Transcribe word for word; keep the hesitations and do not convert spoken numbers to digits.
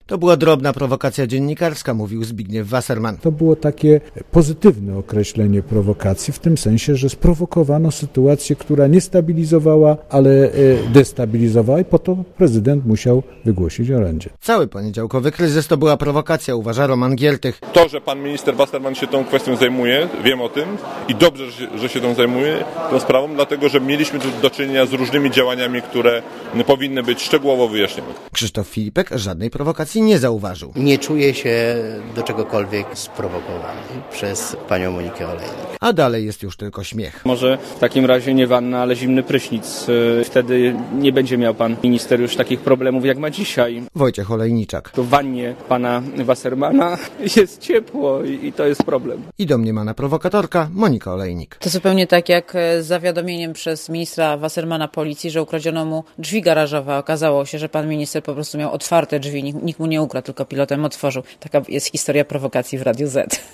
To była drobna prowokacja dziennikarska, mówił Zbigniew Wasserman. To było takie pozytywne określenie prowokacji, w tym sensie, że sprowokowano sytuację, która nie stabilizowała, ale destabilizowała i po to prezydent musiał wygłosić orędzie. Cały poniedziałkowy kryzys to była prowokacja, uważa Roman Giertych. To, że pan minister Wasserman się tą kwestią zajmuje, wiem o tym i dobrze, że się, że się tą zajmuje, tą sprawą, dlatego, że mieliśmy tu do czynienia z różnymi działaniami, które powinny być szczegółowo wyjaśnione. Krzysztof Filipek żadnej prowokacji nie zauważył. Nie czuję się do czegokolwiek sprowokowany przez panią Monikę Olejnik. A dalej jest już tylko śmiech. Może w takim razie nie wanna, ale zimny prysznic. Wtedy nie będzie miał pan minister już takich problemów, jak ma dzisiaj. Wojciech Olejniczak. To w wannie pana Wassermana jest ciepło i to jest problem. I domniemana prowokatorka Monika Olejnik. To zupełnie tak jak z zawiadomieniem przez ministra Wassermana policji, że ukradziono mu drzwi garażowe. Okazało się, że pan minister po prostu miał otwarte drzwi. Nikt, nikt mu nie ukradł, tylko pilotem otworzył. Taka jest historia prowokacji w Radiu Z.